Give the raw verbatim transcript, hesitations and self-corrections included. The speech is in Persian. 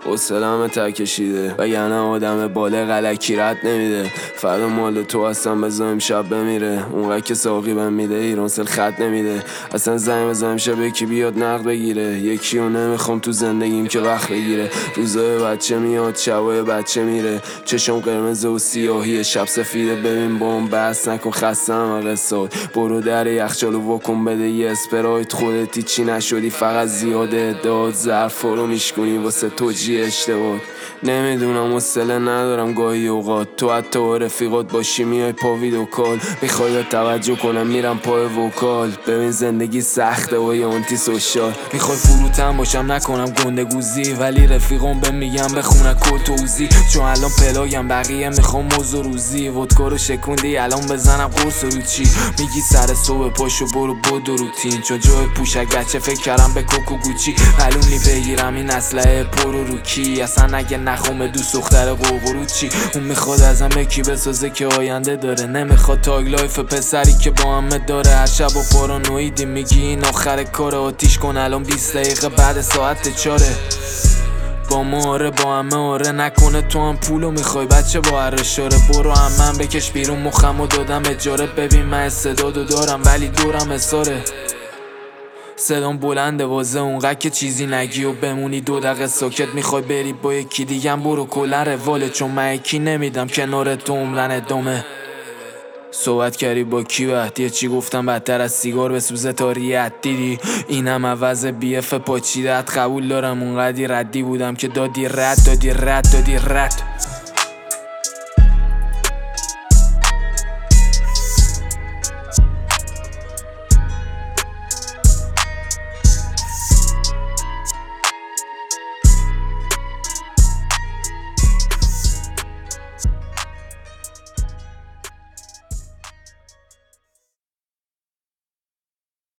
حوصله‌مه ته کشیده وگرنه آدم بالغ الکی رد نمیده. فردا مال تو هستم بذار امشب بمیره. اونقدر که ساقی بهم میده ایرانسل خط نمیده. اصلا زنگ بزنم شب یکی بیاد نقد بگیره. یکی رو نمیخوام تو زندگیم که وقت بگیره. روزای بچه میاد شبای بچه میره. چشم قرمز و سیاهی شب سفیده. ببین با اون بحث نکن خستم قصاد. برو در یخچالو واکن بده یه اسپرایت. خودتی چی نشدی فقط زیاده داد. ظرف رو میشکنی واسه توجیه اشتباه. نمیدونم حوصله ندارم گاهی اوقات. تو حتی با رفیقات باشی میای پا ویدو کال. میخوای توجه کنم میرم پای وکال. ببین زندگی سخته و یه آنتی سوشال. میخوای فروتن باشم نکنم گندگوزی ولی رفیقم به میگم بخونه کتوزی. چون الان پلایم بقیه میخوام موز و روزی. ودکا رو شکوندی الان بزنم قرص رو چی. میگی سر صبح پاشو برو بدو روتین. چون جای پوشک بچه فکر کردم به کوکو گوچی. حلومی بگیرم این اسلحه پرو رو کی. اصلا اگه نخوام دوست دختر قوقرو چی. اون میخواد ازم یکی بسازه که آینده داره. نمیخواد تاگ لایف پسری که با همه داره. هر شب و پارانویدی میگی این آخر کار. آتیش کن الان بیست دقیقه بعد ساعت چاره. با ما آره با همه آره نکنه تو هم پولو میخوای بچه با هر اشاره. برو همم بکش بیرون مخمو دادم اجاره. ببین من استعدادو دارم ولی دورم اصاره. صدام بلنده واسه اونقدر که چیزی نگی و بمونی دو دقیقه ساکت. میخوای بری با یکی دیگم برو کلا رواله. چون من یکی نمیدم کنار تو عمرن ادامه. صحبت کردی با کی وقتی چی گفتم بدتر از سیگار بسوزه تا ریت دیدی. اینم عوض بی اف پاچیدت. قبول دارم اونقدی ردی بودم که دادی رد دادی رد دادی رد